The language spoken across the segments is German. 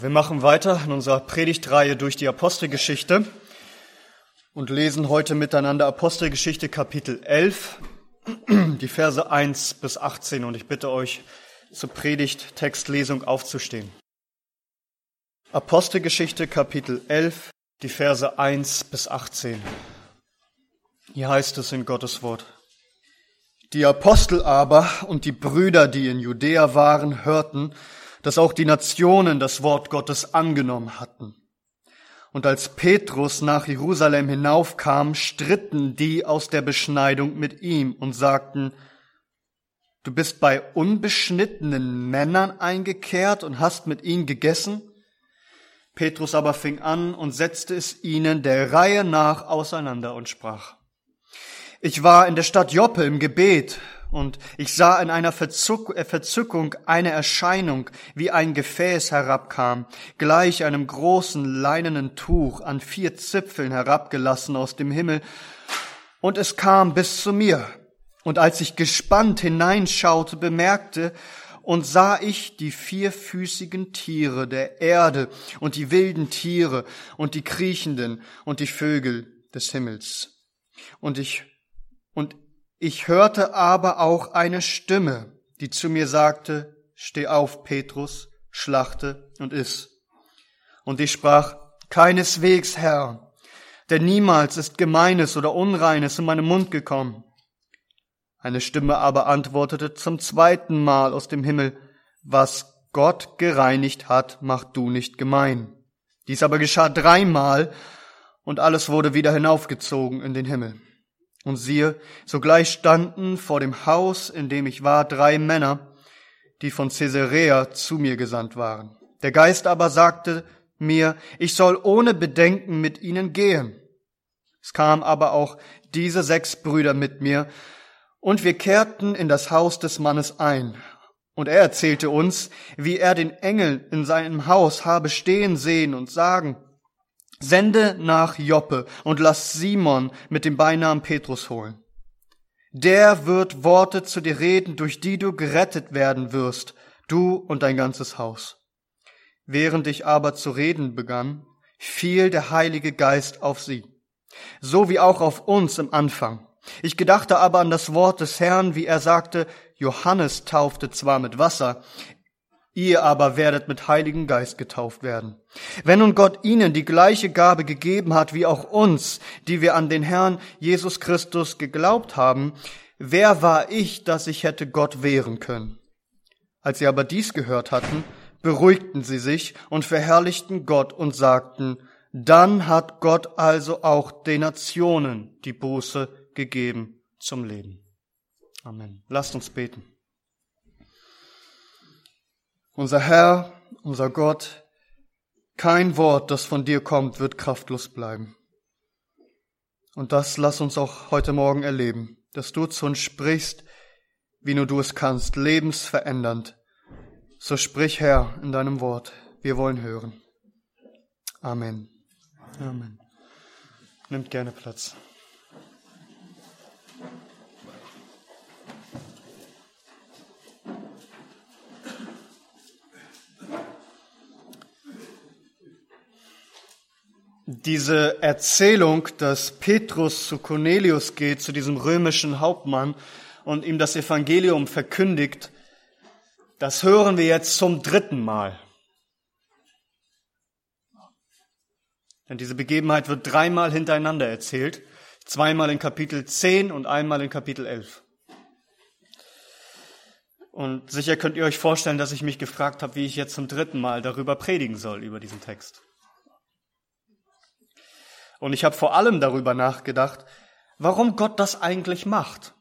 Wir machen weiter in unserer Predigtreihe durch die Apostelgeschichte und lesen heute miteinander Apostelgeschichte Kapitel 11, die Verse 1 bis 18. Und ich bitte euch, zur Predigt-Textlesung aufzustehen. Apostelgeschichte Kapitel 11, die Verse 1 bis 18. Hier heißt es in Gottes Wort: Die Apostel aber und die Brüder, die in Judäa waren, hörten, dass auch die Nationen das Wort Gottes angenommen hatten. Und als Petrus nach Jerusalem hinaufkam, stritten die aus der Beschneidung mit ihm und sagten: Du bist bei unbeschnittenen Männern eingekehrt und hast mit ihnen gegessen? Petrus aber fing an und setzte es ihnen der Reihe nach auseinander und sprach: Ich war in der Stadt Joppe im Gebet, und ich sah in einer Verzückung eine Erscheinung, wie ein Gefäß herabkam, gleich einem großen leinenen Tuch an 4 Zipfeln herabgelassen aus dem Himmel. Und es kam bis zu mir. Und als ich gespannt hineinschaute, bemerkte und sah ich die 4füßigen Tiere der Erde und die wilden Tiere und die kriechenden und die Vögel des Himmels. Und ich hörte aber auch eine Stimme, die zu mir sagte: Steh auf, Petrus, schlachte und iss. Und ich sprach: Keineswegs, Herr, denn niemals ist Gemeines oder Unreines in meinen Mund gekommen. Eine Stimme aber antwortete zum 2. Mal aus dem Himmel: Was Gott gereinigt hat, mach du nicht gemein. Dies aber geschah 3 Mal, und alles wurde wieder hinaufgezogen in den Himmel. Und siehe, sogleich standen vor dem Haus, in dem ich war, 3 Männer, die von Caesarea zu mir gesandt waren. Der Geist aber sagte mir, ich soll ohne Bedenken mit ihnen gehen. Es kamen aber auch diese 6 Brüder mit mir, und wir kehrten in das Haus des Mannes ein. Und er erzählte uns, wie er den Engel in seinem Haus habe stehen sehen und sagen: Sende nach Joppe und lass Simon mit dem Beinamen Petrus holen. Der wird Worte zu dir reden, durch die du gerettet werden wirst, du und dein ganzes Haus. Während ich aber zu reden begann, fiel der Heilige Geist auf sie, so wie auch auf uns im Anfang. Ich gedachte aber an das Wort des Herrn, wie er sagte: Johannes taufte zwar mit Wasser, ihr aber werdet mit Heiligen Geist getauft werden. Wenn nun Gott ihnen die gleiche Gabe gegeben hat, wie auch uns, die wir an den Herrn Jesus Christus geglaubt haben, wer war ich, dass ich hätte Gott wehren können? Als sie aber dies gehört hatten, beruhigten sie sich und verherrlichten Gott und sagten: Dann hat Gott also auch den Nationen die Buße gegeben zum Leben. Amen. Lasst uns beten. Unser Herr, unser Gott, kein Wort, das von dir kommt, wird kraftlos bleiben. Und das lass uns auch heute Morgen erleben, dass du zu uns sprichst, wie nur du es kannst, lebensverändernd. So sprich, Herr, in deinem Wort. Wir wollen hören. Amen. Amen. Nimmt gerne Platz. Diese Erzählung, dass Petrus zu Cornelius geht, zu diesem römischen Hauptmann, und ihm das Evangelium verkündigt, das hören wir jetzt zum 3. Mal. Denn diese Begebenheit wird 3 Mal hintereinander erzählt, 2-mal in Kapitel 10 und 1-mal in Kapitel 11. Und sicher könnt ihr euch vorstellen, dass ich mich gefragt habe, wie ich jetzt zum 3. Mal darüber predigen soll, über diesen Text. Und ich habe vor allem darüber nachgedacht, warum Gott das eigentlich macht.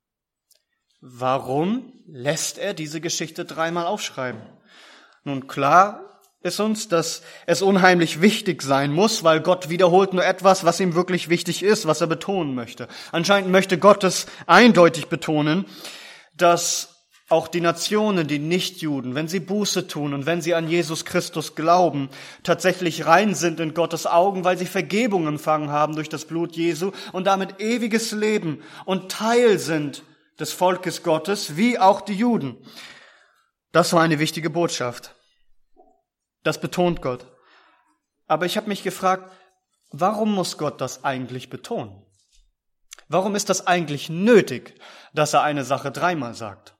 Warum lässt er diese Geschichte 3-mal aufschreiben? Nun, klar ist uns, dass es unheimlich wichtig sein muss, weil Gott wiederholt nur etwas, was ihm wirklich wichtig ist, was er betonen möchte. Anscheinend möchte Gott es eindeutig betonen, dass auch die Nationen, die Nichtjuden, wenn sie Buße tun und wenn sie an Jesus Christus glauben, tatsächlich rein sind in Gottes Augen, weil sie Vergebung empfangen haben durch das Blut Jesu und damit ewiges Leben und Teil sind des Volkes Gottes, wie auch die Juden. Das war eine wichtige Botschaft. Das betont Gott. Aber ich habe mich gefragt, warum muss Gott das eigentlich betonen? Warum ist das eigentlich nötig, dass er eine Sache dreimal sagt?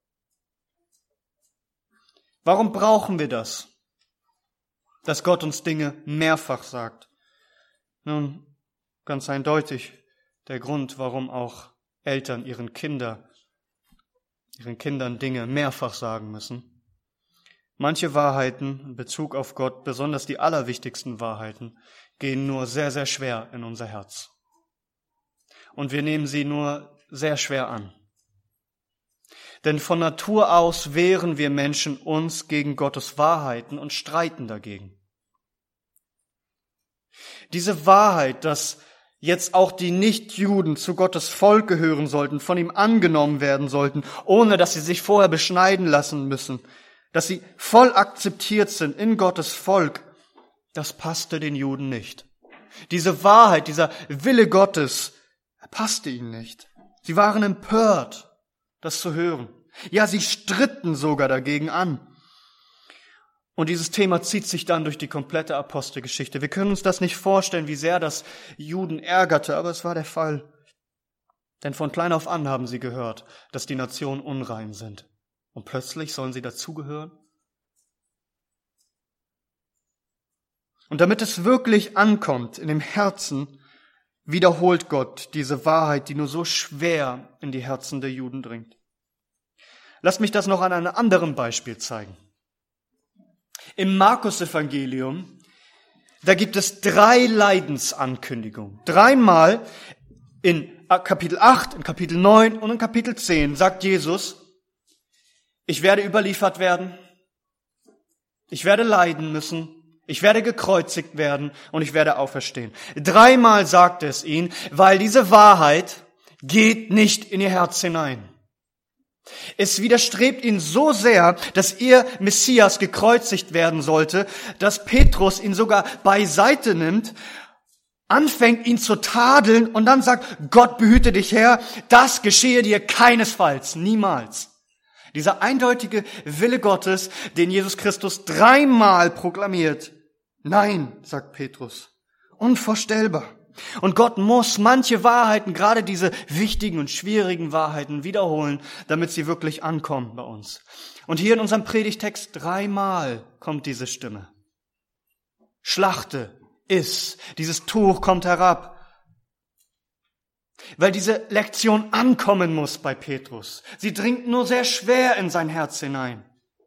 Warum brauchen wir das, dass Gott uns Dinge mehrfach sagt? Nun, ganz eindeutig der Grund, warum auch Eltern ihren Kindern Dinge mehrfach sagen müssen. Manche Wahrheiten in Bezug auf Gott, besonders die allerwichtigsten Wahrheiten, gehen nur sehr, sehr schwer in unser Herz. Und wir nehmen sie nur sehr schwer an. Denn von Natur aus wehren wir Menschen uns gegen Gottes Wahrheiten und streiten dagegen. Diese Wahrheit, dass jetzt auch die Nichtjuden zu Gottes Volk gehören sollten, von ihm angenommen werden sollten, ohne dass sie sich vorher beschneiden lassen müssen, dass sie voll akzeptiert sind in Gottes Volk, das passte den Juden nicht. Diese Wahrheit, dieser Wille Gottes, passte ihnen nicht. Sie waren empört, das zu hören. Ja, sie stritten sogar dagegen an. Und dieses Thema zieht sich dann durch die komplette Apostelgeschichte. Wir können uns das nicht vorstellen, wie sehr das Juden ärgerte, aber es war der Fall. Denn von klein auf an haben sie gehört, dass die Nationen unrein sind. Und plötzlich sollen sie dazugehören? Und damit es wirklich ankommt in dem Herzen, wiederholt Gott diese Wahrheit, die nur so schwer in die Herzen der Juden dringt. Lasst mich das noch an einem anderen Beispiel zeigen. Im Markus-Evangelium, da gibt es 3 Leidensankündigungen. 3-mal in Kapitel 8, in Kapitel 9 und in Kapitel 10 sagt Jesus, ich werde überliefert werden, ich werde leiden müssen, ich werde gekreuzigt werden und ich werde auferstehen. 3-mal sagt es ihnen, weil diese Wahrheit geht nicht in ihr Herz hinein. Es widerstrebt ihnen so sehr, dass ihr Messias gekreuzigt werden sollte, dass Petrus ihn sogar beiseite nimmt, anfängt ihn zu tadeln und dann sagt, Gott behüte dich, Herr, das geschehe dir keinesfalls, niemals. Dieser eindeutige Wille Gottes, den Jesus Christus 3-mal proklamiert. Nein, sagt Petrus, unvorstellbar. Und Gott muss manche Wahrheiten, gerade diese wichtigen und schwierigen Wahrheiten wiederholen, damit sie wirklich ankommen bei uns. Und hier in unserem Predigtext 3-mal kommt diese Stimme. Schlachte, iss, dieses Tuch kommt herab. Weil diese Lektion ankommen muss bei Petrus. Sie dringt nur sehr schwer in sein Herz hinein.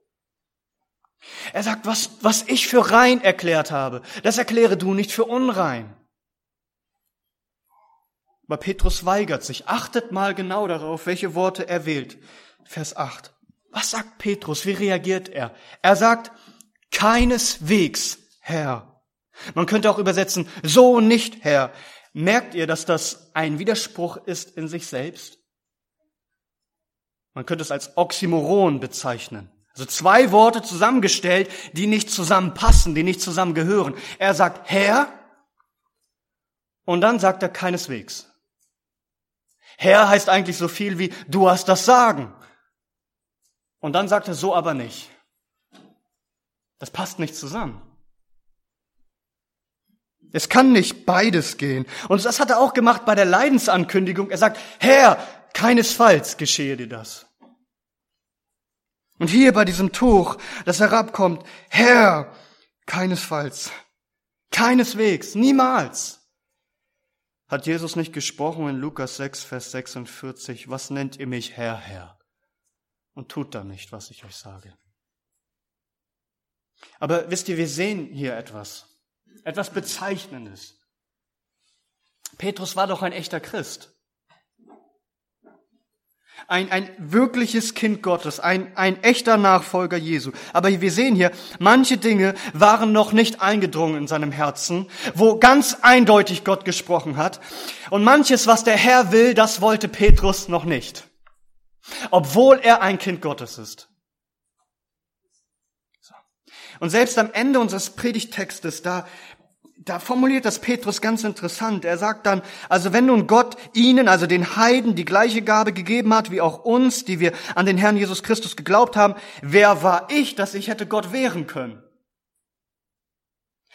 Er sagt, was ich für rein erklärt habe, das erkläre du nicht für unrein. Aber Petrus weigert sich. Achtet mal genau darauf, welche Worte er wählt. Vers 8. Was sagt Petrus? Wie reagiert er? Er sagt, keineswegs, Herr. Man könnte auch übersetzen, so nicht, Herr. Merkt ihr, dass das ein Widerspruch ist in sich selbst? Man könnte es als Oxymoron bezeichnen. Also 2 Worte zusammengestellt, die nicht zusammenpassen, die nicht zusammengehören. Er sagt Herr und dann sagt er keineswegs. Herr heißt eigentlich so viel wie du hast das Sagen. Und dann sagt er so aber nicht. Das passt nicht zusammen. Es kann nicht beides gehen. Und das hat er auch gemacht bei der Leidensankündigung. Er sagt, Herr, keinesfalls geschehe dir das. Und hier bei diesem Tuch, das herabkommt, Herr, keinesfalls, keineswegs, niemals. Hat Jesus nicht gesprochen in Lukas 6, Vers 46, was nennt ihr mich Herr, Herr? Und tut dann nicht, was ich euch sage. Aber wisst ihr, wir sehen hier etwas Bezeichnendes. Petrus war doch ein echter Christ. Ein wirkliches Kind Gottes, ein echter Nachfolger Jesu. Aber wir sehen hier, manche Dinge waren noch nicht eingedrungen in seinem Herzen, wo ganz eindeutig Gott gesprochen hat. Und manches, was der Herr will, das wollte Petrus noch nicht. Obwohl er ein Kind Gottes ist. Und selbst am Ende unseres Predigttextes, da formuliert das Petrus ganz interessant. Er sagt dann, also wenn nun Gott ihnen, also den Heiden, die gleiche Gabe gegeben hat, wie auch uns, die wir an den Herrn Jesus Christus geglaubt haben, wer war ich, dass ich hätte Gott wehren können?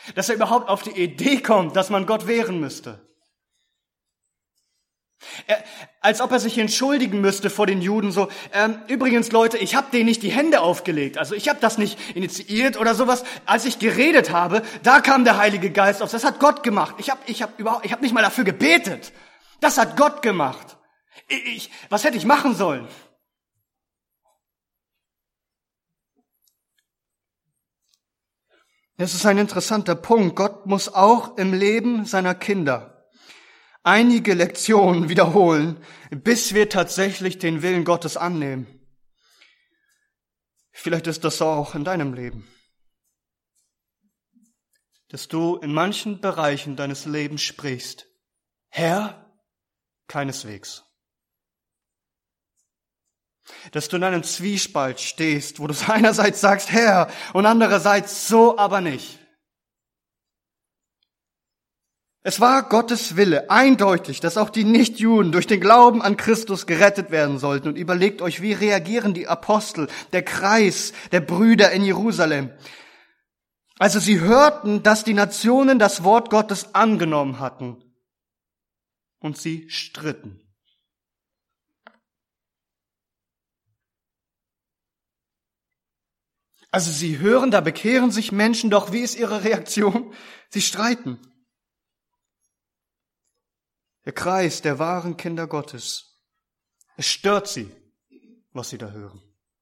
dass er überhaupt auf die Idee kommt, dass man Gott wehren müsste. Als ob er sich entschuldigen müsste vor den Juden, so, übrigens Leute, ich habe denen nicht die Hände aufgelegt, also ich habe das nicht initiiert oder sowas. Als ich geredet habe, da kam der Heilige Geist auf, das hat Gott gemacht. Ich hab nicht mal dafür gebetet. Das hat Gott gemacht. Was hätte ich machen sollen? Es ist ein interessanter Punkt. Gott muss auch im Leben seiner Kinder einige Lektionen wiederholen, bis wir tatsächlich den Willen Gottes annehmen. Vielleicht ist das so auch in deinem Leben, dass du in manchen Bereichen deines Lebens sprichst: Herr, keineswegs. Dass du in einem Zwiespalt stehst, wo du einerseits sagst, Herr, und andererseits so aber nicht. Es war Gottes Wille, eindeutig, dass auch die Nichtjuden durch den Glauben an Christus gerettet werden sollten. Und überlegt euch, wie reagieren die Apostel, der Kreis der Brüder in Jerusalem. Also sie hörten, dass die Nationen das Wort Gottes angenommen hatten. Und sie stritten. Also sie hören, da bekehren sich Menschen, doch wie ist ihre Reaktion? Sie streiten. Der Kreis der wahren Kinder Gottes. Es stört sie, was sie da hören.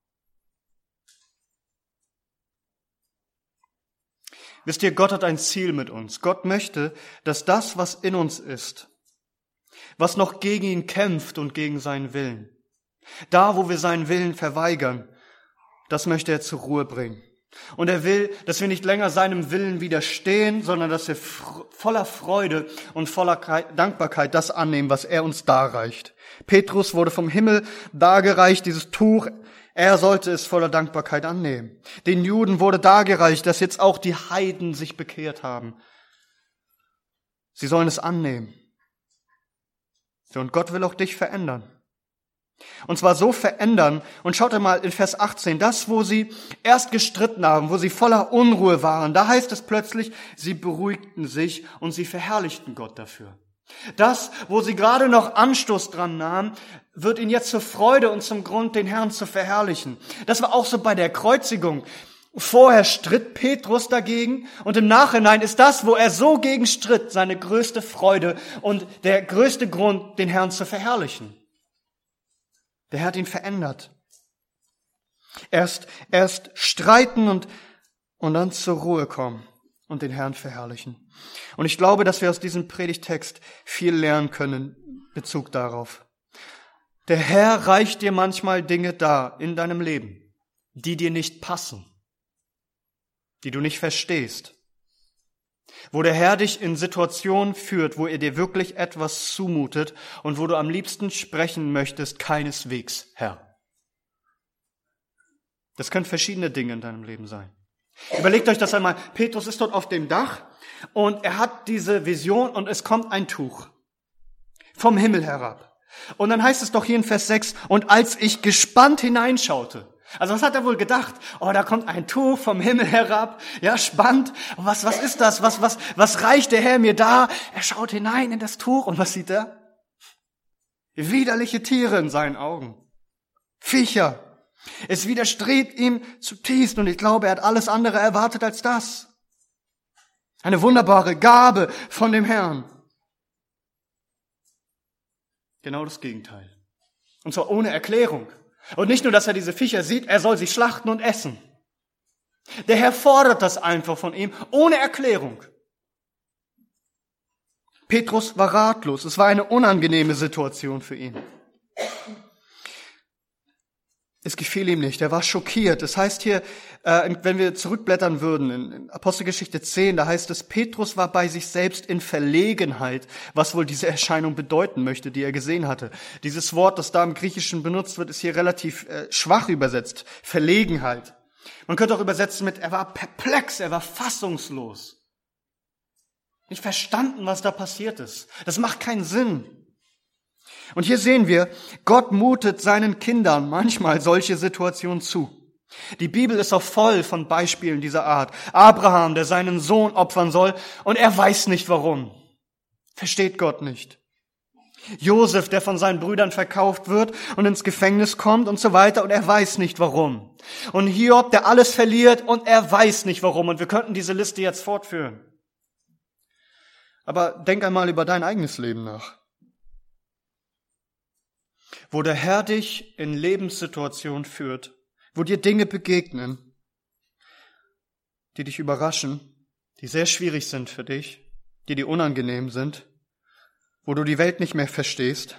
Wisst ihr, Gott hat ein Ziel mit uns. Gott möchte, dass das, was in uns ist, was noch gegen ihn kämpft und gegen seinen Willen, da, wo wir seinen Willen verweigern, das möchte er zur Ruhe bringen. Und er will, dass wir nicht länger seinem Willen widerstehen, sondern dass wir voller Freude und voller Dankbarkeit das annehmen, was er uns darreicht. Petrus wurde vom Himmel dargereicht, dieses Tuch. Er sollte es voller Dankbarkeit annehmen. Den Juden wurde dargereicht, dass jetzt auch die Heiden sich bekehrt haben. Sie sollen es annehmen. Und Gott will auch dich verändern. Und zwar so verändern, und schaut einmal in Vers 18, das, wo sie erst gestritten haben, wo sie voller Unruhe waren, da heißt es plötzlich, sie beruhigten sich und sie verherrlichten Gott dafür. Das, wo sie gerade noch Anstoß dran nahmen, wird ihnen jetzt zur Freude und zum Grund, den Herrn zu verherrlichen. Das war auch so bei der Kreuzigung. Vorher stritt Petrus dagegen und im Nachhinein ist das, wo er so gegen stritt, seine größte Freude und der größte Grund, den Herrn zu verherrlichen. Der Herr hat ihn verändert. Erst streiten und dann zur Ruhe kommen und den Herrn verherrlichen. Und ich glaube, dass wir aus diesem Predigtext viel lernen können in Bezug darauf. Der Herr reicht dir manchmal Dinge dar in deinem Leben, die dir nicht passen, die du nicht verstehst. Wo der Herr dich in Situationen führt, wo er dir wirklich etwas zumutet und wo du am liebsten sprechen möchtest, keineswegs, Herr. Das können verschiedene Dinge in deinem Leben sein. Überlegt euch das einmal. Petrus ist dort auf dem Dach und er hat diese Vision und es kommt ein Tuch vom Himmel herab. Und dann heißt es doch hier in Vers 6, und als ich gespannt hineinschaute, also was hat er wohl gedacht? Oh, da kommt ein Tuch vom Himmel herab. Ja, spannend. Was ist das? Was reicht der Herr mir da? Er schaut hinein in das Tuch und was sieht er? Widerliche Tiere in seinen Augen. Viecher. Es widerstrebt ihm zutiefst und ich glaube, er hat alles andere erwartet als das. Eine wunderbare Gabe von dem Herrn. Genau das Gegenteil. Und zwar ohne Erklärung. Und nicht nur, dass er diese Viecher sieht, er soll sie schlachten und essen. Der Herr fordert das einfach von ihm, ohne Erklärung. Petrus war ratlos. Es war eine unangenehme Situation für ihn. Es gefiel ihm nicht. Er war schockiert. Das heißt hier, wenn wir zurückblättern würden, in Apostelgeschichte 10, da heißt es, Petrus war bei sich selbst in Verlegenheit, was wohl diese Erscheinung bedeuten möchte, die er gesehen hatte. Dieses Wort, das da im Griechischen benutzt wird, ist hier relativ schwach übersetzt. Verlegenheit. Man könnte auch übersetzen mit, er war perplex, er war fassungslos. Nicht verstanden, was da passiert ist. Das macht keinen Sinn. Und hier sehen wir, Gott mutet seinen Kindern manchmal solche Situationen zu. Die Bibel ist auch voll von Beispielen dieser Art. Abraham, der seinen Sohn opfern soll und er weiß nicht warum. Versteht Gott nicht. Josef, der von seinen Brüdern verkauft wird und ins Gefängnis kommt und so weiter und er weiß nicht warum. Und Hiob, der alles verliert und er weiß nicht warum. Und wir könnten diese Liste jetzt fortführen. Aber denk einmal über dein eigenes Leben nach. Wo der Herr dich in Lebenssituationen führt, wo dir Dinge begegnen, die dich überraschen, die sehr schwierig sind für dich, die dir unangenehm sind, wo du die Welt nicht mehr verstehst.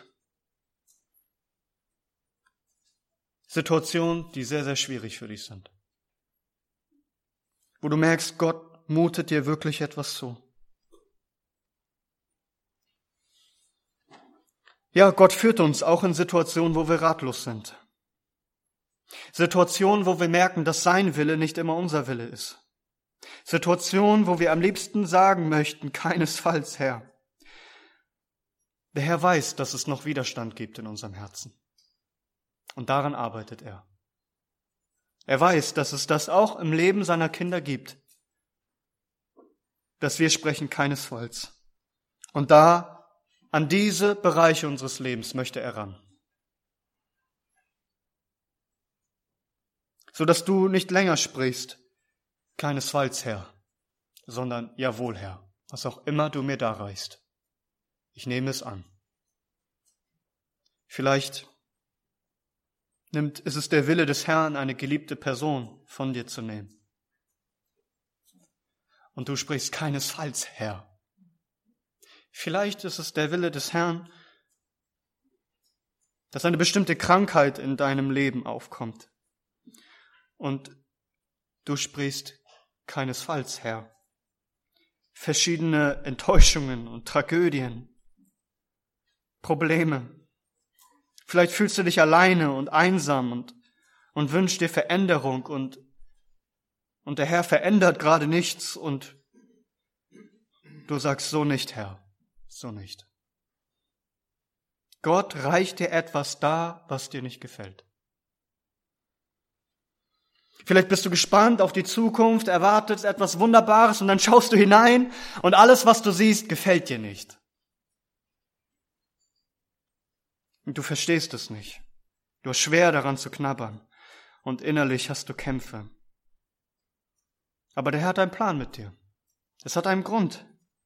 Situationen, die sehr, sehr schwierig für dich sind. Wo du merkst, Gott mutet dir wirklich etwas zu. Ja, Gott führt uns auch in Situationen, wo wir ratlos sind. Situationen, wo wir merken, dass sein Wille nicht immer unser Wille ist. Situationen, wo wir am liebsten sagen möchten, keinesfalls, Herr. Der Herr weiß, dass es noch Widerstand gibt in unserem Herzen. Und daran arbeitet er. Er weiß, dass es das auch im Leben seiner Kinder gibt. Dass wir sprechen keinesfalls. Und an diese Bereiche unseres Lebens möchte er ran. So dass du nicht länger sprichst, keinesfalls, Herr, sondern jawohl, Herr, was auch immer du mir darreichst. Ich nehme es an. Vielleicht ist es der Wille des Herrn, eine geliebte Person von dir zu nehmen. Und du sprichst keinesfalls, Herr. Vielleicht ist es der Wille des Herrn, dass eine bestimmte Krankheit in deinem Leben aufkommt. Und du sprichst keinesfalls, Herr. Verschiedene Enttäuschungen und Tragödien, Probleme. Vielleicht fühlst du dich alleine und einsam und wünschst dir Veränderung und der Herr verändert gerade nichts und du sagst, so nicht, Herr, so nicht. Gott reicht dir etwas dar, was dir nicht gefällt. Vielleicht bist du gespannt auf die Zukunft, erwartest etwas Wunderbares und dann schaust du hinein und alles, was du siehst, gefällt dir nicht. Und du verstehst es nicht. Du hast schwer daran zu knabbern und innerlich hast du Kämpfe. Aber der Herr hat einen Plan mit dir. Es hat einen Grund.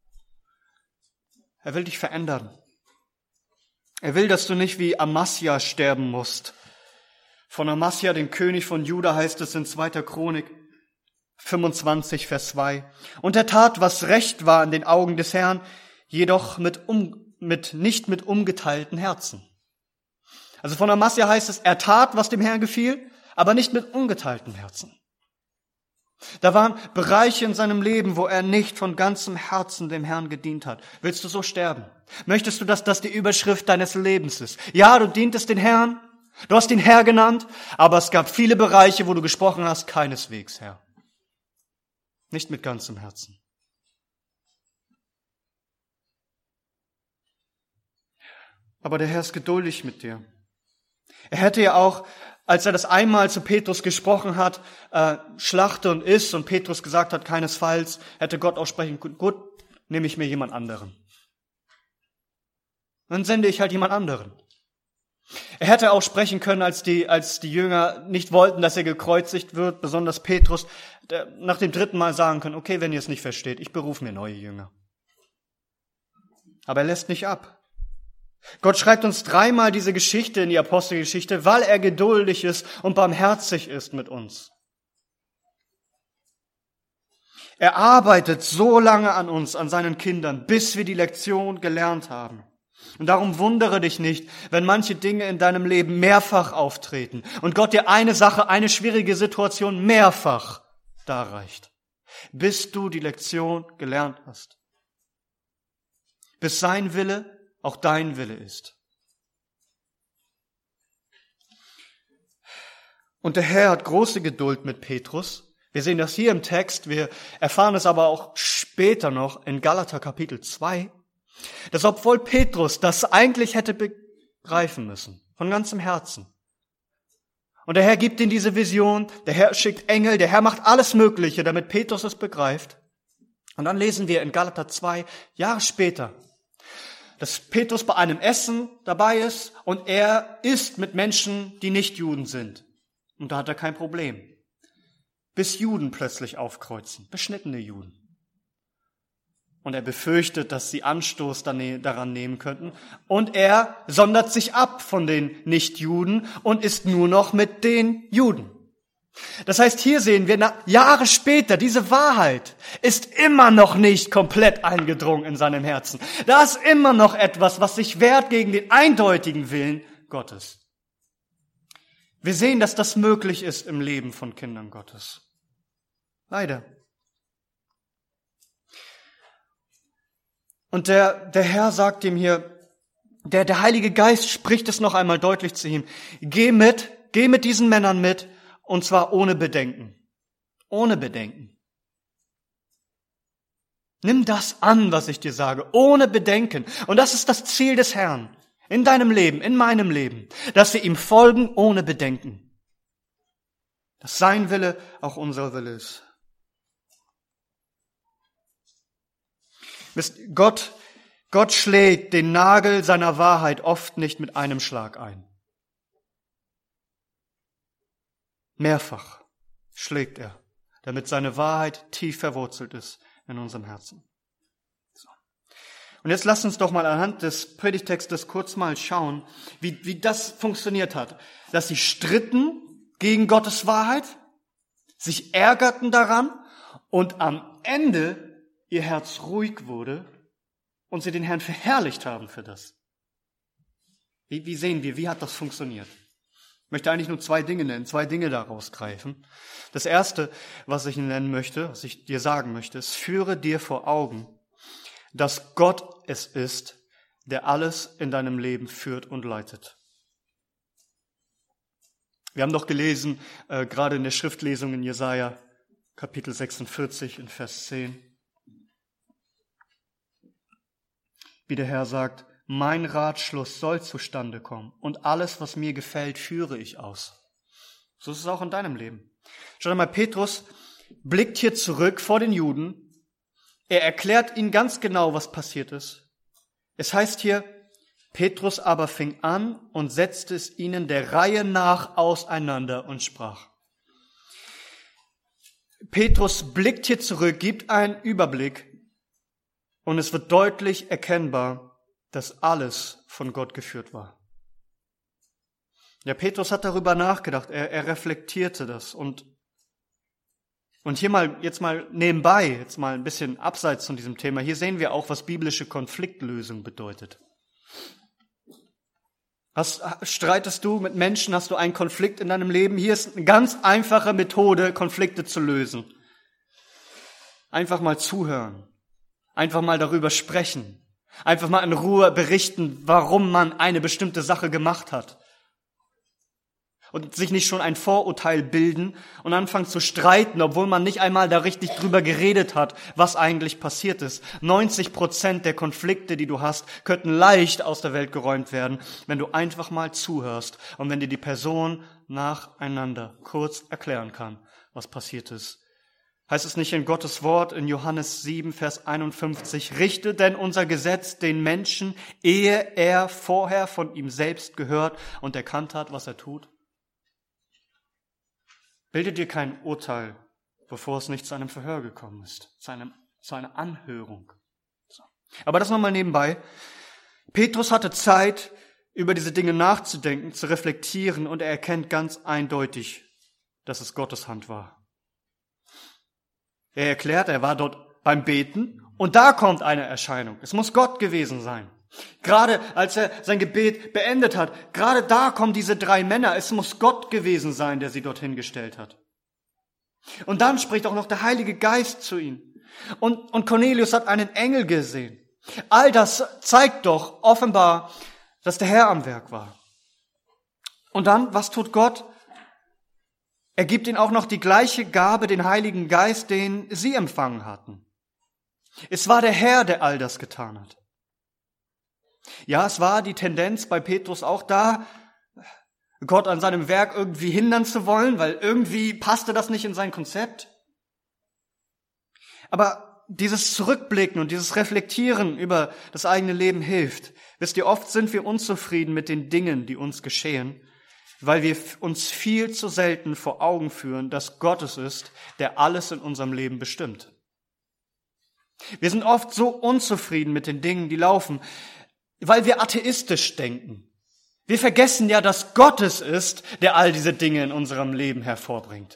Er will dich verändern. Er will, dass du nicht wie Amasja sterben musst. Von Amasja, dem König von Juda, heißt es in 2. Chronik 25, Vers 2. Und er tat, was recht war in den Augen des Herrn, jedoch nicht mit umgeteilten Herzen. Also von Amasja heißt es, er tat, was dem Herrn gefiel, aber nicht mit ungeteilten Herzen. Da waren Bereiche in seinem Leben, wo er nicht von ganzem Herzen dem Herrn gedient hat. Willst du so sterben? Möchtest du, dass das die Überschrift deines Lebens ist? Ja, du dientest den Herrn, du hast ihn Herr genannt, aber es gab viele Bereiche, wo du gesprochen hast, keineswegs, Herr. Nicht mit ganzem Herzen. Aber der Herr ist geduldig mit dir. Er hätte ja auch, als er das einmal zu Petrus gesprochen hat, schlachte und iss, und Petrus gesagt hat, keinesfalls, hätte Gott auch sprechen können, gut, nehme ich mir jemand anderen. Dann sende ich halt jemand anderen. Er hätte auch sprechen können, als die Jünger nicht wollten, dass er gekreuzigt wird, besonders Petrus, nach dem 3. Mal sagen können, okay, wenn ihr es nicht versteht, ich berufe mir neue Jünger. Aber er lässt nicht ab. Gott schreibt uns 3-mal diese Geschichte in die Apostelgeschichte, weil er geduldig ist und barmherzig ist mit uns. Er arbeitet so lange an uns, an seinen Kindern, bis wir die Lektion gelernt haben. Und darum wundere dich nicht, wenn manche Dinge in deinem Leben mehrfach auftreten und Gott dir eine Sache, eine schwierige Situation mehrfach darreicht, bis du die Lektion gelernt hast. Bis sein Wille auch dein Wille ist. Und der Herr hat große Geduld mit Petrus. Wir sehen das hier im Text, wir erfahren es aber auch später noch in Galater Kapitel 2, dass obwohl Petrus das eigentlich hätte begreifen müssen, von ganzem Herzen, Und der Herr gibt ihm diese Vision, der Herr schickt Engel, der Herr macht alles Mögliche, damit Petrus es begreift. Und dann lesen wir in Galater 2, Jahre später, dass Petrus bei einem Essen dabei ist und er isst mit Menschen, die nicht Juden sind. Und da hat er kein Problem. Bis Juden plötzlich aufkreuzen, beschnittene Juden. Und er befürchtet, dass sie Anstoß daran nehmen könnten. Und er sondert sich ab von den Nichtjuden und ist nur noch mit den Juden. Das heißt, hier sehen wir, Jahre später, diese Wahrheit ist immer noch nicht komplett eingedrungen in seinem Herzen. Da ist immer noch etwas, was sich wehrt gegen den eindeutigen Willen Gottes. Wir sehen, dass das möglich ist im Leben von Kindern Gottes. Leider. Und der Herr sagt ihm hier, der Heilige Geist spricht es noch einmal deutlich zu ihm. Geh mit diesen Männern mit, und zwar ohne Bedenken. Ohne Bedenken. Nimm das an, was ich dir sage, ohne Bedenken. Und das ist das Ziel des Herrn. In deinem Leben, in meinem Leben. Dass wir ihm folgen ohne Bedenken. Dass sein Wille auch unser Wille ist. Gott schlägt den Nagel seiner Wahrheit oft nicht mit einem Schlag ein. Mehrfach schlägt er, damit seine Wahrheit tief verwurzelt ist in unserem Herzen. So. Und jetzt lasst uns doch mal anhand des Predigtextes kurz mal schauen, wie das funktioniert hat. Dass sie stritten gegen Gottes Wahrheit, sich ärgerten daran und am Ende ihr Herz ruhig wurde und sie den Herrn verherrlicht haben für das. Wie sehen wir, wie hat das funktioniert? Ich möchte eigentlich nur zwei Dinge daraus greifen. Das erste, was ich nennen möchte, was ich dir sagen möchte, ist, führe dir vor Augen, dass Gott es ist, der alles in deinem Leben führt und leitet. Wir haben doch gelesen, gerade in der Schriftlesung in Jesaja, Kapitel 46 in Vers 10, wie der Herr sagt, mein Ratschluss soll zustande kommen und alles, was mir gefällt, führe ich aus. So ist es auch in deinem Leben. Schau mal, Petrus blickt hier zurück vor den Juden. Er erklärt ihnen ganz genau, was passiert ist. Es heißt hier, Petrus aber fing an und setzte es ihnen der Reihe nach auseinander und sprach. Petrus blickt hier zurück, gibt einen Überblick und es wird deutlich erkennbar, dass alles von Gott geführt war. Ja, Petrus hat darüber nachgedacht, er reflektierte das und hier jetzt mal nebenbei, jetzt mal ein bisschen abseits von diesem Thema, hier sehen wir auch, was biblische Konfliktlösung bedeutet. Streitest du mit Menschen, hast du einen Konflikt in deinem Leben? Hier ist eine ganz einfache Methode, Konflikte zu lösen. Einfach mal zuhören. Einfach mal darüber sprechen. Einfach mal in Ruhe berichten, warum man eine bestimmte Sache gemacht hat. Und sich nicht schon ein Vorurteil bilden und anfangen zu streiten, obwohl man nicht einmal da richtig drüber geredet hat, was eigentlich passiert ist. 90% der Konflikte, die du hast, könnten leicht aus der Welt geräumt werden, wenn du einfach mal zuhörst und wenn dir die Person nacheinander kurz erklären kann, was passiert ist. Heißt es nicht in Gottes Wort in Johannes 7, Vers 51, richte denn unser Gesetz den Menschen, ehe er vorher von ihm selbst gehört und erkannt hat, was er tut? Bilde dir kein Urteil, bevor es nicht zu einem Verhör gekommen ist, zu einer Anhörung. So. Aber das nochmal nebenbei. Petrus hatte Zeit, über diese Dinge nachzudenken, zu reflektieren und er erkennt ganz eindeutig, dass es Gottes Hand war. Er erklärt, er war dort beim Beten und da kommt eine Erscheinung. Es muss Gott gewesen sein. Gerade als er sein Gebet beendet hat, gerade da kommen diese 3 Männer. Es muss Gott gewesen sein, der sie dorthin gestellt hat. Und dann spricht auch noch der Heilige Geist zu ihnen. Und Cornelius hat einen Engel gesehen. All das zeigt doch offenbar, dass der Herr am Werk war. Und dann, was tut Gott? Er gibt ihnen auch noch die gleiche Gabe, den Heiligen Geist, den sie empfangen hatten. Es war der Herr, der all das getan hat. Ja, es war die Tendenz bei Petrus auch da, Gott an seinem Werk irgendwie hindern zu wollen, weil irgendwie passte das nicht in sein Konzept. Aber dieses Zurückblicken und dieses Reflektieren über das eigene Leben hilft. Wisst ihr, oft sind wir unzufrieden mit den Dingen, die uns geschehen, weil wir uns viel zu selten vor Augen führen, dass Gott es ist, der alles in unserem Leben bestimmt. Wir sind oft so unzufrieden mit den Dingen, die laufen, weil wir atheistisch denken. Wir vergessen ja, dass Gott es ist, der all diese Dinge in unserem Leben hervorbringt.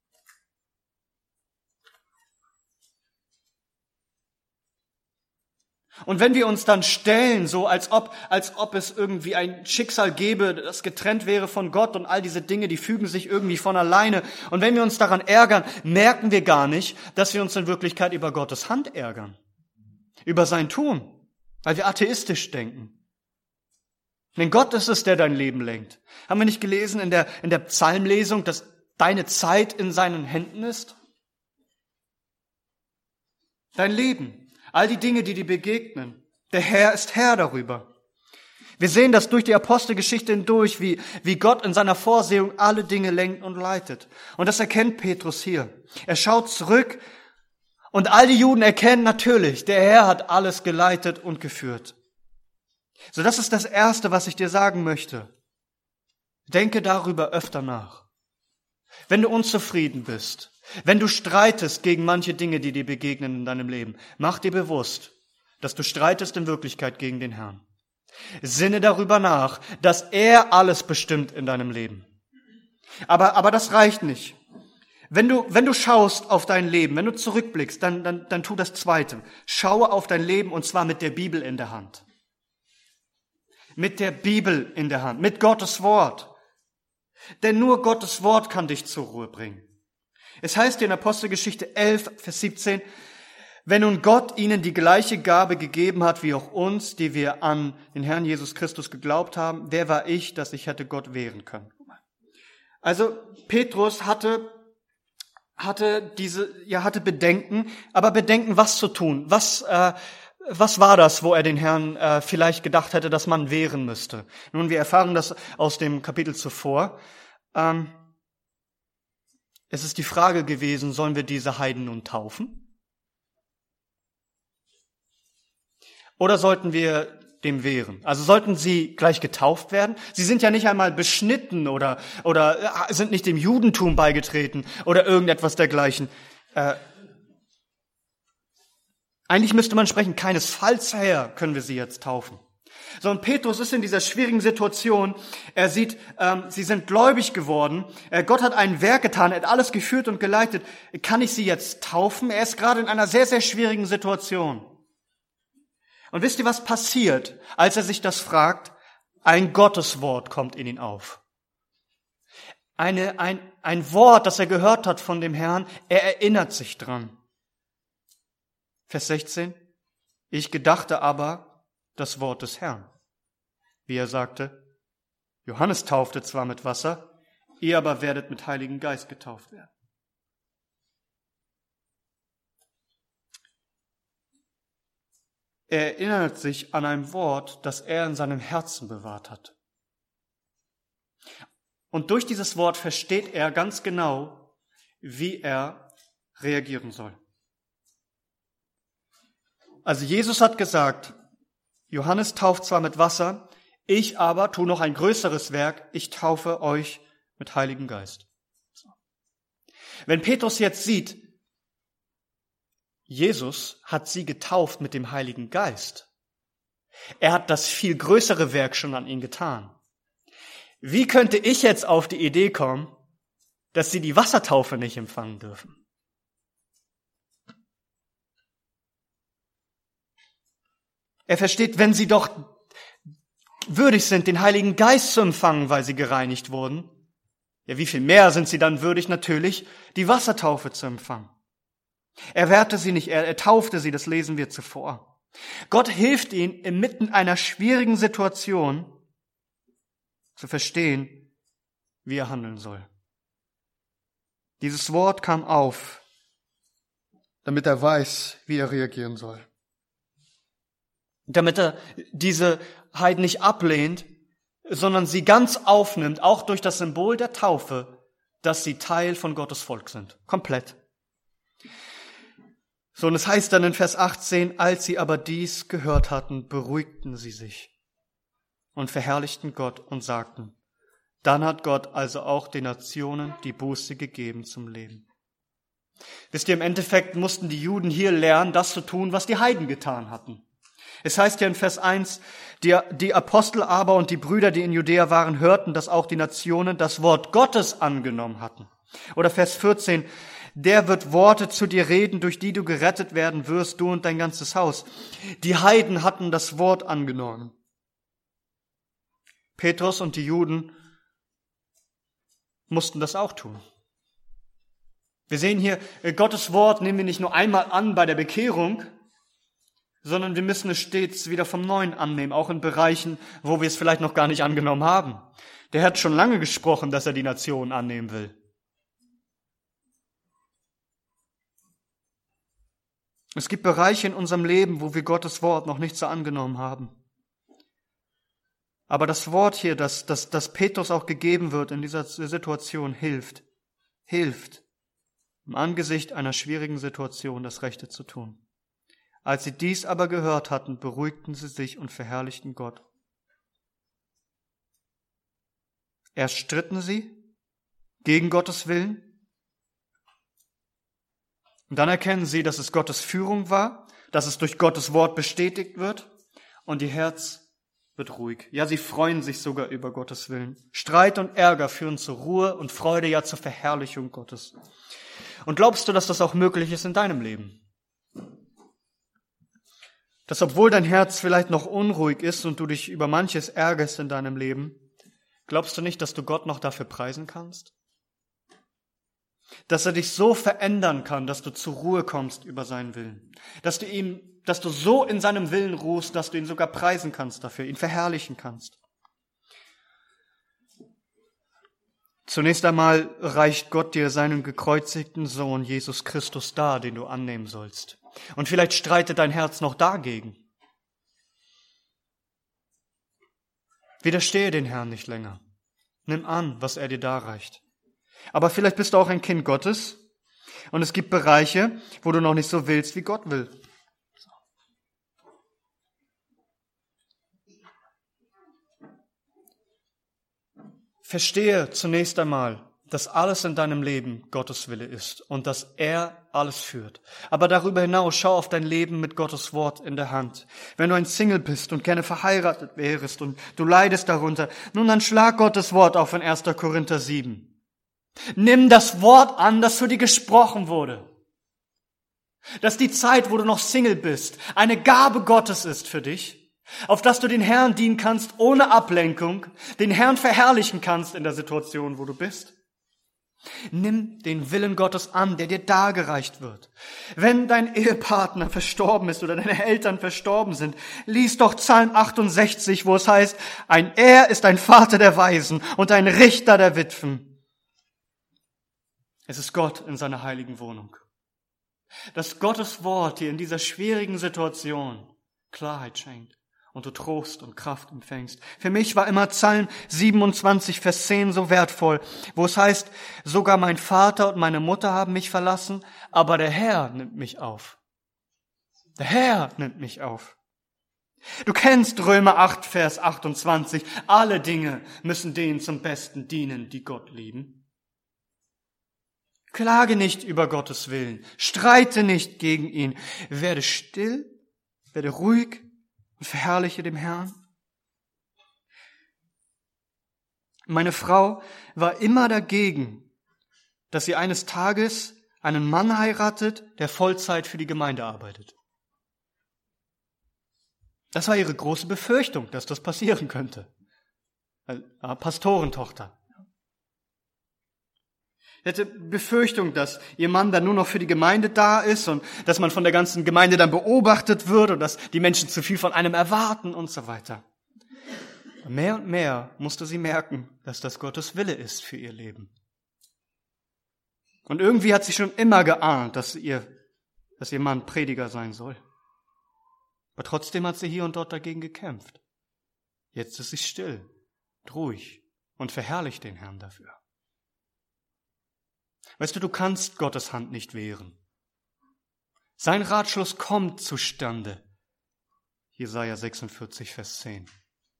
Und wenn wir uns dann stellen, so als ob es irgendwie ein Schicksal gäbe, das getrennt wäre von Gott und all diese Dinge, die fügen sich irgendwie von alleine. Und wenn wir uns daran ärgern, merken wir gar nicht, dass wir uns in Wirklichkeit über Gottes Hand ärgern. Über sein Tun, weil wir atheistisch denken. Denn Gott ist es, der dein Leben lenkt. Haben wir nicht gelesen in der Psalmlesung, dass deine Zeit in seinen Händen ist? Dein Leben. All die Dinge, die dir begegnen. Der Herr ist Herr darüber. Wir sehen das durch die Apostelgeschichte hindurch, wie Gott in seiner Vorsehung alle Dinge lenkt und leitet. Und das erkennt Petrus hier. Er schaut zurück und all die Juden erkennen natürlich, der Herr hat alles geleitet und geführt. So, das ist das Erste, was ich dir sagen möchte. Denke darüber öfter nach. Wenn du unzufrieden bist, wenn du streitest gegen manche Dinge, die dir begegnen in deinem Leben, mach dir bewusst, dass du streitest in Wirklichkeit gegen den Herrn. Sinne darüber nach, dass er alles bestimmt in deinem Leben. Aber das reicht nicht. Wenn du schaust auf dein Leben, wenn du zurückblickst, dann tu das Zweite. Schaue auf dein Leben und zwar mit der Bibel in der Hand. Mit der Bibel in der Hand, mit Gottes Wort. Denn nur Gottes Wort kann dich zur Ruhe bringen. Es heißt in Apostelgeschichte 11, Vers 17, wenn nun Gott ihnen die gleiche Gabe gegeben hat wie auch uns, die wir an den Herrn Jesus Christus geglaubt haben, wer war ich, dass ich hätte Gott wehren können? Also Petrus hatte Bedenken, aber Bedenken, was zu tun? Was war das, wo er den Herrn vielleicht gedacht hätte, dass man wehren müsste? Nun, wir erfahren das aus dem Kapitel zuvor. Es ist die Frage gewesen, sollen wir diese Heiden nun taufen? Oder sollten wir dem wehren? Also sollten sie gleich getauft werden? Sie sind ja nicht einmal beschnitten oder sind nicht dem Judentum beigetreten oder irgendetwas dergleichen. Eigentlich müsste man sprechen, keinesfalls, Herr, können wir sie jetzt taufen. So, und Petrus ist in dieser schwierigen Situation. Er sieht, sie sind gläubig geworden. Gott hat ein Werk getan, er hat alles geführt und geleitet. Kann ich sie jetzt taufen? Er ist gerade in einer sehr, sehr schwierigen Situation. Und wisst ihr, was passiert, als er sich das fragt? Ein Gotteswort kommt in ihn auf. Ein Wort, das er gehört hat von dem Herrn, er erinnert sich dran. Vers 16. Ich gedachte aber das Wort des Herrn. Wie er sagte, Johannes taufte zwar mit Wasser, ihr aber werdet mit Heiligen Geist getauft werden. Er erinnert sich an ein Wort, das er in seinem Herzen bewahrt hat. Und durch dieses Wort versteht er ganz genau, wie er reagieren soll. Also Jesus hat gesagt, Johannes tauft zwar mit Wasser, ich aber tue noch ein größeres Werk, ich taufe euch mit Heiligem Geist. Wenn Petrus jetzt sieht, Jesus hat sie getauft mit dem Heiligen Geist. Er hat das viel größere Werk schon an ihn getan. Wie könnte ich jetzt auf die Idee kommen, dass sie die Wassertaufe nicht empfangen dürfen? Er versteht, wenn sie doch würdig sind, den Heiligen Geist zu empfangen, weil sie gereinigt wurden, ja, wie viel mehr sind sie dann würdig, natürlich, die Wassertaufe zu empfangen? Er wehrte sie nicht, er taufte sie, das lesen wir zuvor. Gott hilft ihnen, inmitten einer schwierigen Situation zu verstehen, wie er handeln soll. Dieses Wort kam auf, damit er weiß, wie er reagieren soll. Damit er diese Heiden nicht ablehnt, sondern sie ganz aufnimmt, auch durch das Symbol der Taufe, dass sie Teil von Gottes Volk sind. Komplett. So, und es heißt dann in Vers 18, als sie aber dies gehört hatten, beruhigten sie sich und verherrlichten Gott und sagten, dann hat Gott also auch den Nationen die Buße gegeben zum Leben. Wisst ihr, im Endeffekt mussten die Juden hier lernen, das zu tun, was die Heiden getan hatten. Es heißt ja in Vers 1, die Apostel aber und die Brüder, die in Judäa waren, hörten, dass auch die Nationen das Wort Gottes angenommen hatten. Oder Vers 14, der wird Worte zu dir reden, durch die du gerettet werden wirst, du und dein ganzes Haus. Die Heiden hatten das Wort angenommen. Petrus und die Juden mussten das auch tun. Wir sehen hier, Gottes Wort nehmen wir nicht nur einmal an bei der Bekehrung, sondern wir müssen es stets wieder vom Neuen annehmen, auch in Bereichen, wo wir es vielleicht noch gar nicht angenommen haben. Der hat schon lange gesprochen, dass er die Nationen annehmen will. Es gibt Bereiche in unserem Leben, wo wir Gottes Wort noch nicht so angenommen haben. Aber das Wort hier, das Petrus auch gegeben wird in dieser Situation, hilft im Angesicht einer schwierigen Situation das Rechte zu tun. Als sie dies aber gehört hatten, beruhigten sie sich und verherrlichten Gott. Erst stritten sie gegen Gottes Willen, und dann erkennen sie, dass es Gottes Führung war, dass es durch Gottes Wort bestätigt wird, und ihr Herz wird ruhig. Ja, sie freuen sich sogar über Gottes Willen. Streit und Ärger führen zur Ruhe und Freude, ja zur Verherrlichung Gottes. Und glaubst du, dass das auch möglich ist in deinem Leben? Dass obwohl dein Herz vielleicht noch unruhig ist und du dich über manches ärgerst in deinem Leben, glaubst du nicht, dass du Gott noch dafür preisen kannst? Dass er dich so verändern kann, dass du zur Ruhe kommst über seinen Willen. Dass du so in seinem Willen ruhst, dass du ihn sogar preisen kannst dafür, ihn verherrlichen kannst. Zunächst einmal reicht Gott dir seinen gekreuzigten Sohn Jesus Christus dar, den du annehmen sollst. Und vielleicht streitet dein Herz noch dagegen. Widerstehe den Herrn nicht länger. Nimm an, was er dir darreicht. Aber vielleicht bist du auch ein Kind Gottes und es gibt Bereiche, wo du noch nicht so willst, wie Gott will. Verstehe zunächst einmal, dass alles in deinem Leben Gottes Wille ist und dass er alles führt. Aber darüber hinaus schau auf dein Leben mit Gottes Wort in der Hand. Wenn du ein Single bist und gerne verheiratet wärst und du leidest darunter, nun dann schlag Gottes Wort auf in 1. Korinther 7. Nimm das Wort an, das für dich gesprochen wurde. Dass die Zeit, wo du noch Single bist, eine Gabe Gottes ist für dich, auf dass du den Herrn dienen kannst ohne Ablenkung, den Herrn verherrlichen kannst in der Situation, wo du bist. Nimm den Willen Gottes an, der dir dargereicht wird. Wenn dein Ehepartner verstorben ist oder deine Eltern verstorben sind, lies doch Psalm 68, wo es heißt, er ist ein Vater der Waisen und ein Richter der Witwen. Es ist Gott in seiner heiligen Wohnung. Dass Gottes Wort dir in dieser schwierigen Situation Klarheit schenkt und du Trost und Kraft empfängst. Für mich war immer Psalm 27, Vers 10 so wertvoll, wo es heißt, sogar mein Vater und meine Mutter haben mich verlassen, aber der Herr nimmt mich auf. Der Herr nimmt mich auf. Du kennst Römer 8, Vers 28, alle Dinge müssen denen zum Besten dienen, die Gott lieben. Klage nicht über Gottes Willen, streite nicht gegen ihn, werde still, werde ruhig und verherrliche dem Herrn. Meine Frau war immer dagegen, dass sie eines Tages einen Mann heiratet, der Vollzeit für die Gemeinde arbeitet. Das war ihre große Befürchtung, dass das passieren könnte. Pastorentochter. Sie hatte Befürchtung, dass ihr Mann dann nur noch für die Gemeinde da ist und dass man von der ganzen Gemeinde dann beobachtet wird und dass die Menschen zu viel von einem erwarten und so weiter. Mehr und mehr musste sie merken, dass das Gottes Wille ist für ihr Leben. Und irgendwie hat sie schon immer geahnt, dass ihr Mann Prediger sein soll. Aber trotzdem hat sie hier und dort dagegen gekämpft. Jetzt ist sie still ruhig und verherrlich den Herrn dafür. Weißt du, du kannst Gottes Hand nicht wehren. Sein Ratschluss kommt zustande. Jesaja 46, Vers 10.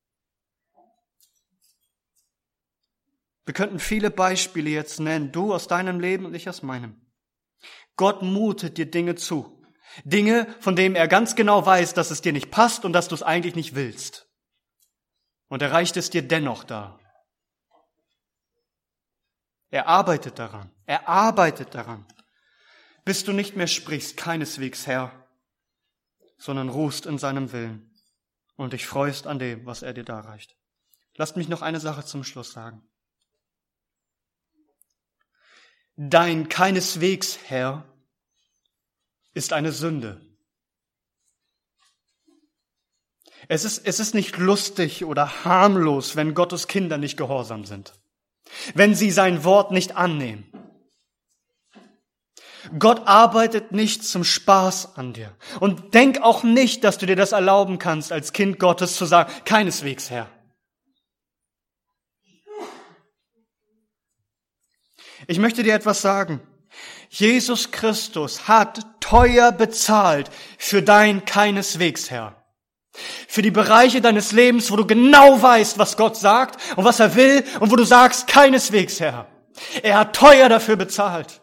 Wir könnten viele Beispiele jetzt nennen, du aus deinem Leben und ich aus meinem. Gott mutet dir Dinge zu. Dinge, von denen er ganz genau weiß, dass es dir nicht passt und dass du es eigentlich nicht willst. Und er reicht es dir dennoch dar. Er arbeitet daran. Er arbeitet daran. Bis du nicht mehr sprichst, keineswegs Herr, sondern ruhst in seinem Willen und dich freust an dem, was er dir darreicht. Lasst mich noch eine Sache zum Schluss sagen. Dein keineswegs Herr ist eine Sünde. Es ist nicht lustig oder harmlos, wenn Gottes Kinder nicht gehorsam sind, wenn sie sein Wort nicht annehmen. Gott arbeitet nicht zum Spaß an dir. Und denk auch nicht, dass du dir das erlauben kannst, als Kind Gottes zu sagen, keineswegs, Herr. Ich möchte dir etwas sagen. Jesus Christus hat teuer bezahlt für dein keineswegs, Herr. Für die Bereiche deines Lebens, wo du genau weißt, was Gott sagt und was er will und wo du sagst, keineswegs, Herr. Er hat teuer dafür bezahlt.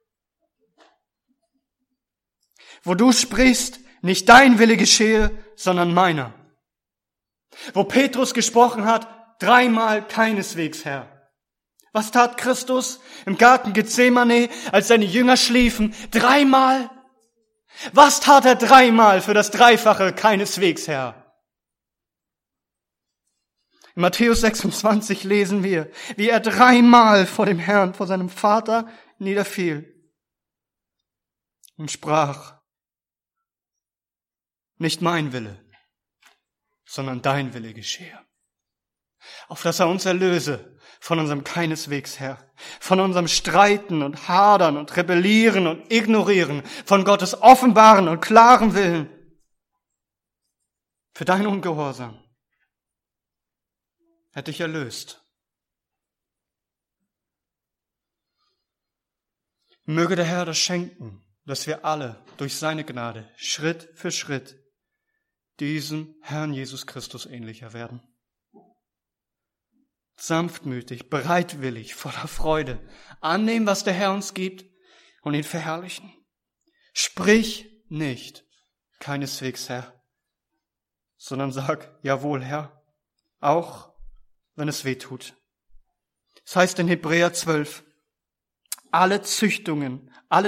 Wo du sprichst, nicht dein Wille geschehe, sondern meiner. Wo Petrus gesprochen hat, 3-mal keineswegs, Herr. Was tat Christus im Garten Gethsemane, als seine Jünger schliefen? 3-mal? Was tat er 3-mal für das Dreifache keineswegs, Herr? In Matthäus 26 lesen wir, wie er 3-mal vor dem Herrn, vor seinem Vater niederfiel und sprach, nicht mein Wille, sondern dein Wille geschehe. Auf dass er uns erlöse von unserem keineswegs, Herr, von unserem Streiten und Hadern und Rebellieren und Ignorieren, von Gottes offenbaren und klaren Willen, für dein Ungehorsam. Er hat dich erlöst. Möge der Herr das schenken, dass wir alle durch seine Gnade Schritt für Schritt diesem Herrn Jesus Christus ähnlicher werden. Sanftmütig, bereitwillig, voller Freude annehmen, was der Herr uns gibt und ihn verherrlichen. Sprich nicht, keineswegs, Herr, sondern sag, jawohl, Herr, auch wenn es weh tut. Es heißt in Hebräer 12, alle Züchtigung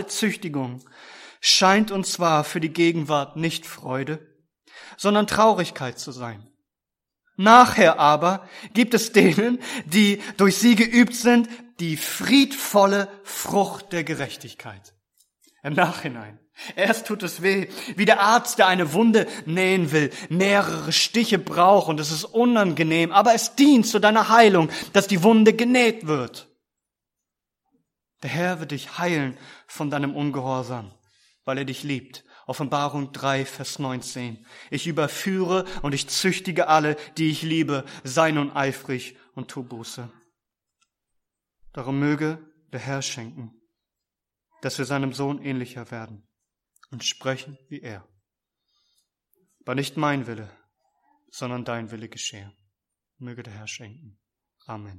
scheint uns zwar für die Gegenwart nicht Freude, sondern Traurigkeit zu sein. Nachher aber gibt es denen, die durch sie geübt sind, die friedvolle Frucht der Gerechtigkeit. Im Nachhinein. Erst tut es weh, wie der Arzt, der eine Wunde nähen will, mehrere Stiche braucht und es ist unangenehm, aber es dient zu deiner Heilung, dass die Wunde genäht wird. Der Herr wird dich heilen von deinem Ungehorsam, weil er dich liebt. Offenbarung 3, Vers 19. Ich überführe und ich züchtige alle, die ich liebe, sei nun eifrig und tu Buße. Darum möge der Herr schenken, dass wir seinem Sohn ähnlicher werden und sprechen wie er. Aber nicht mein Wille, sondern dein Wille geschehe. Möge der Herr schenken. Amen.